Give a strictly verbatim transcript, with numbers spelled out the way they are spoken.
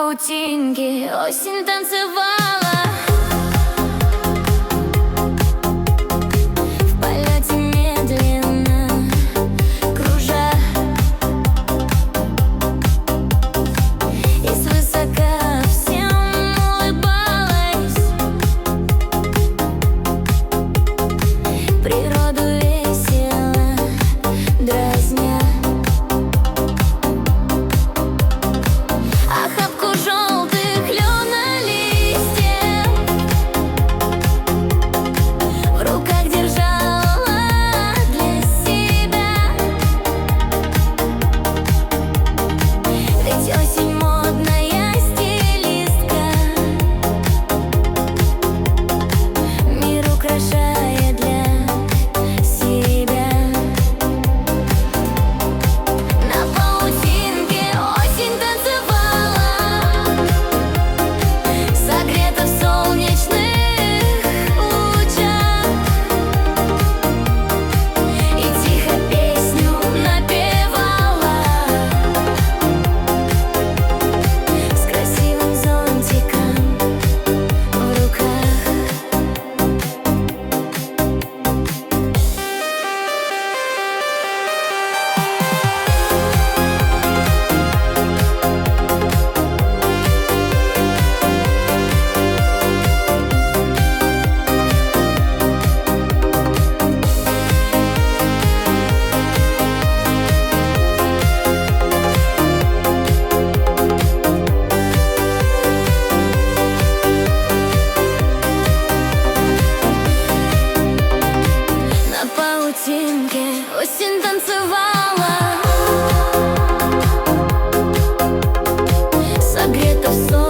паутинке осень танцевала. В полете медленно кружа, и свысока всем улыбалась. Природу весело дразня. Охапку желтых листьев в руках держала для себя. Ведь осень модная стилистка, мир украшает для себя. На паутинке осень танцевала, согрета в солнечных лучах, и тихо песню напевала с красивым зонтиком в руках. На паутинке осень танцевала, согрета в солнце.